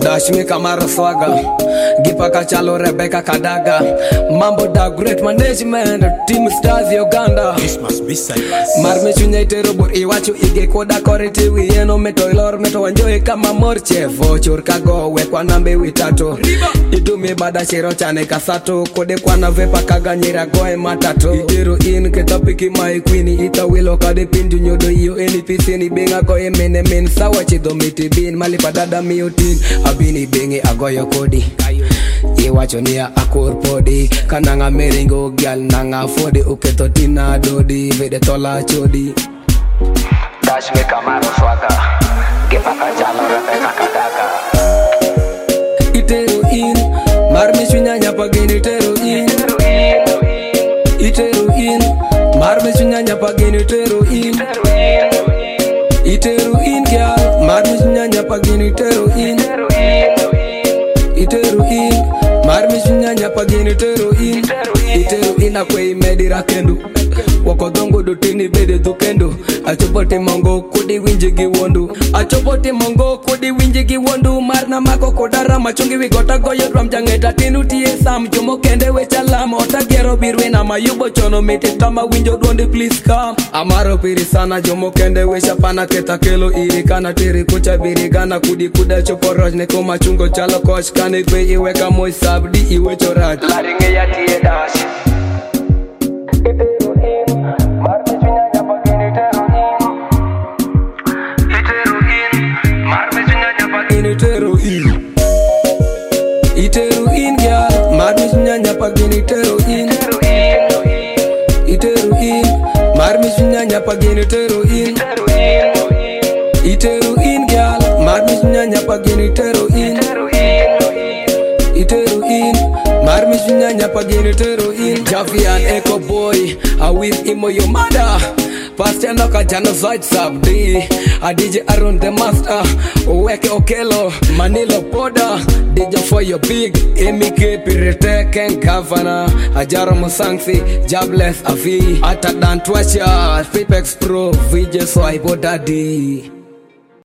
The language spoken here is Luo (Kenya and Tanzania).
Dash me Kamara Swaga, Gipaka Chalo Rebecca Kadaga, Mambo da Great Management, Team Stars Uganda. This must be silence. Marme chunyete robot iwacho ige koda korete wieno meto ilor meto wanjoe kama morche vochur kago wekwa nambe witato idumi bada chiro chane kasato kode kwana vepa kaganyira goe matato itero in ketapiki mai queen ita wilo kade pindu nyodo iyo eni pisini benga goe mene men sawa chido miti bin malipa dada miotin abini bengi agoyo kodi iwacho niya akur podi kananga meringo gyal nanga fodi uketo tina dodi vede tola chodi Dash me Kamara Swaga, Gipaka Chalo Rebecca Kadaga. Itero in, marme chunya nyapa geni itero in. Itero in, marme chunya nyapa geni itero in. Itero in gyal, marme chunya nyapa geni itero in. Itero in, marme chunya nyapa geni itero in. Itero in akwe medira kendo. Wakodongo do tini bede do kendo. Achopote mongo kodi winjigi wondu. Achopote mongo kodi winjigi wondu. Marna mako kodara machungi wigota goyo drum jangeta tinu tie sam jomo kende wechalam ota gero birwe na mayubo chono mete tama winjo duonde please come. Amaro piri sana jomo kende wecha pana keta kelo iri kana tiri kucha birigana kudi kuda choporoj ne koma chungo chalo kosh kane kwe iweka moi sabdi iwe choraj. Laringe ya tie dash. Itero in gyal, marmi chunya nyapa geni itero in. Itero in, marmi chunya nyapa geni itero in. Itero in gyal, marmi chunya nyapa geni itero in. Itero in, marmi chunya nyapa geni itero in. Javi and Echo Boy, I with imo your mother. Pastor Noka Genocide Sabdi, a DJ Aaron the Master, Oweke Okelo, Manilo Poda, DJ for your big, Emike Pirete Ken Kavana, Ajaro Musangsi, Jobless Afi, Atadan Twasha, Fipex Pro, VJ Swipe Daddy.